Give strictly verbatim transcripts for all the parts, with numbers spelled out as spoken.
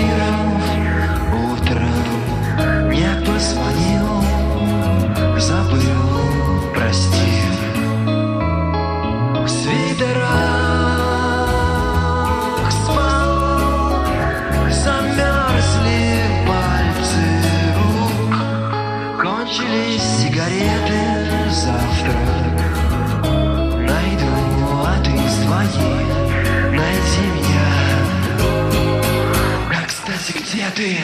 сувениров. Утром не позвонил, забыл, прости. В свитерах спал, замерзли пальцы рук. Кончились сигареты, завтра найду, а ты свои найди меня. А, кстати, где ты?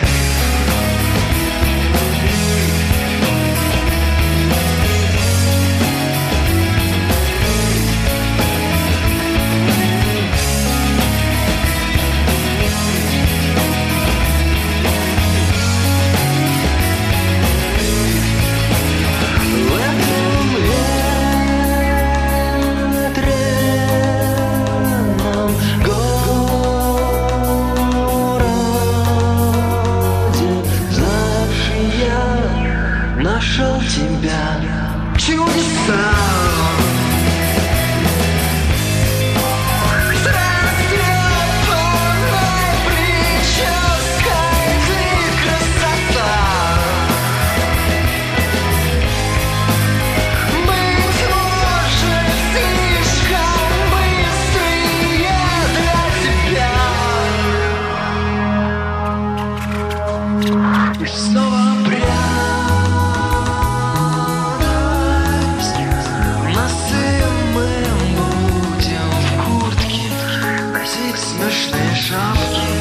Нашел тебя, чудеса. С растрепанной прической ты красота. Быть может, слишком быстрые для тебя. И снова смешные шапки.